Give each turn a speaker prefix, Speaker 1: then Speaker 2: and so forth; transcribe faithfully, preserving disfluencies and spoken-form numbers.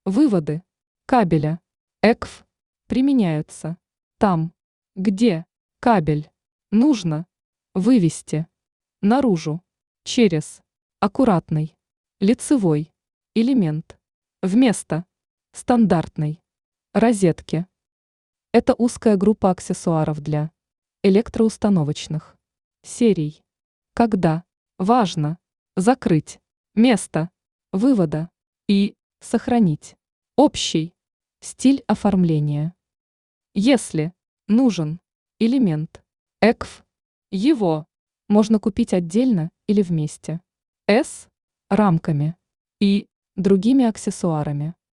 Speaker 1: Выводы кабеля и си ви применяются там, где кабель нужно вывести наружу через аккуратный лицевой элемент вместо стандартной розетки. Это узкая группа аксессуаров для электроустановочных серий, когда важно закрыть место вывода и сохранить общий стиль оформления. Если нужен элемент и си ви, его можно купить отдельно или вместе с рамками и другими аксессуарами.